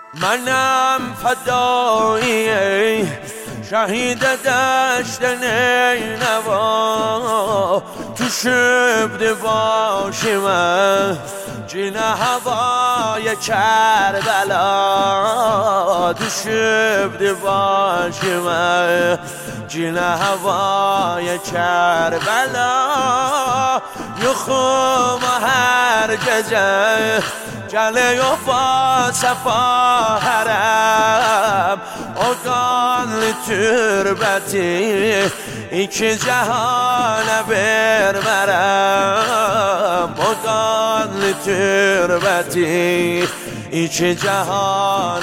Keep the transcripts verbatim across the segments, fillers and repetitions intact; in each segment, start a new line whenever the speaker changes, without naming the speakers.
منم فدایی شهید دشت نینوا تو شبد باشی من جین هوای کربلا تو شبد باشی من جین هوای کربلا یخوم هر گجه جله و با صفا حرم آگان تربتی ای که جهان برمرم آگان تربتی ای که جهان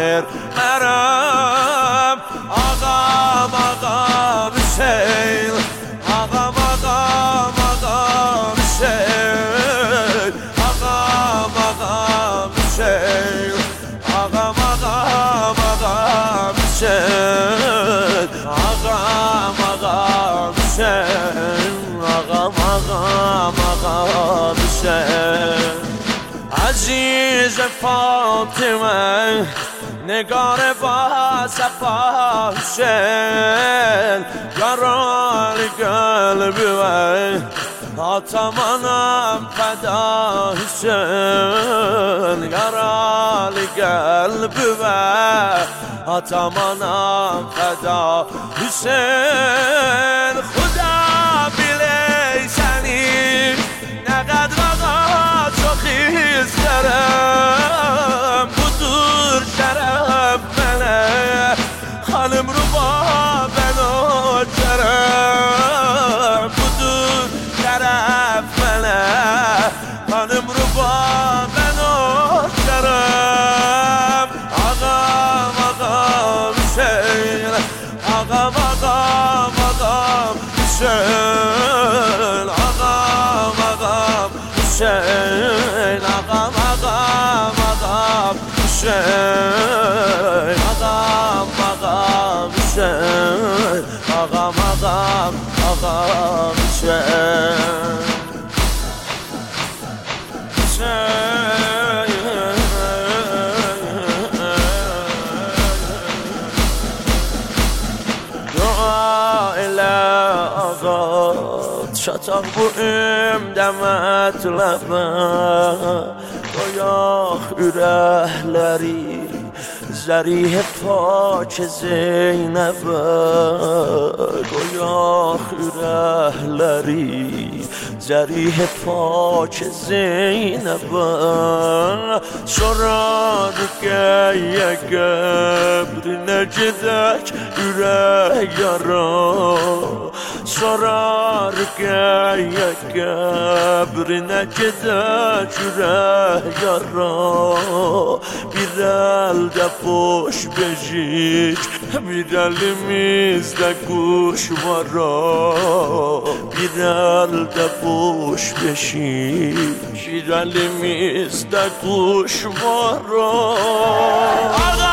برمرم آقام آقام حسین آقام آقام آقام حسین آقام آقام حسین آقام آقام آقام حسین آقام آقام حسین آقام آقام آقام حسین عزیز فاطمه نگار با صفا حسین یاران قلبی من آتمانم فدا حسین یاران قلبی من آتمانم فدا حسین خدا بلیسنی نقد وقا تو خیز کرم بدور شرف منه خانم رو با بنا کرم بدور شرف منه خانم رو با بنا کرم آقام آقام حسین آقام آقام آقام حسین آقام آقام حسین آقام آقام آقام حسین آقام آقام حسین آقام آقام آقام حسین دعا اله آقا شتاق بویم دمت لبه گویا ürəkləri زریح پاک زینبه گویا ürəkləri زریح پاک زینبه sorar gəyə qəbrinə gedək ürək yara sorar gəyə qəbrinə gedək ürək yara bir əldə boş beşik bir əlimizdə quş var bir əldə boş beşik bir əlimizdə quş var